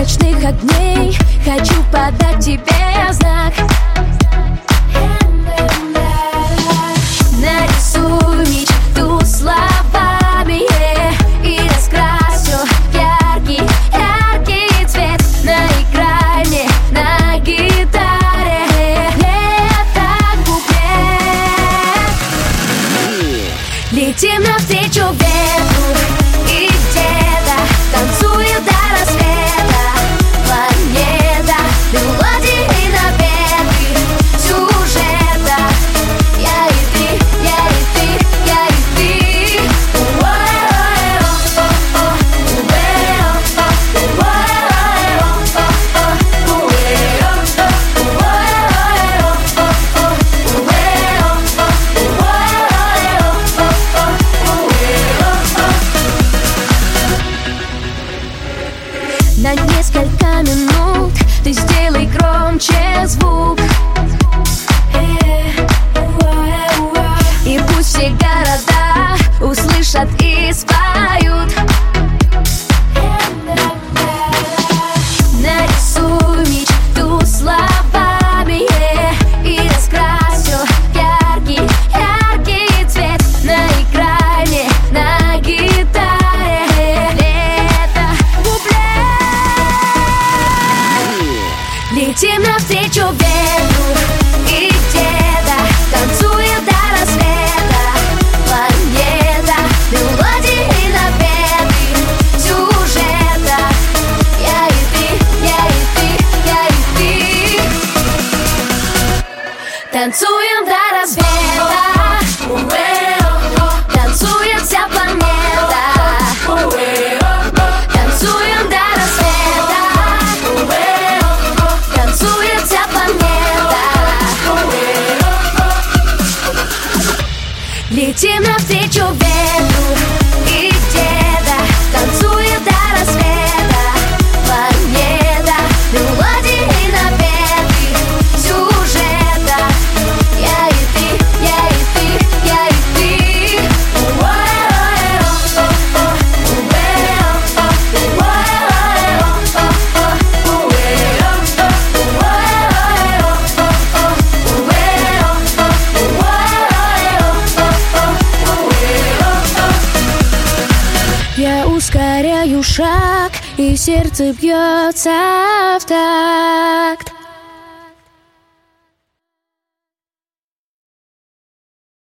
ночных огней хочу подать тебе знак. Нарисуй мечту словами и раскрась всё яркий, яркий цвет. Наиграй мне на гитаре лето куплет. Летим навстречу ветру и где-то танцуем до рассвета. Планета мелодии напеты сюжета. Я и ты, я и ты, я и ты. На несколько минут ты сделай громче звук, и пусть все города услышат и споют. Нарисуй мечту словами и раскрась всё яркий, яркий цвет. Наиграй мне на гитаре лето куплет. Летим навстречу ветру и где-то танцуем до рассвета. Планета мелодии напеты сюжета. Я и ты, я и ты, я и ты. Танцуем до рассвета. Танцует вся планета. Танцуем до рассвета. Танцует вся планета. Летим навстречу ветру и где-то танцует до рассвета. Планета мелодии напеты сюжета. Я и ты, я и ты, я и ты. Я ускоряю шаг, и сердце бьется в такт.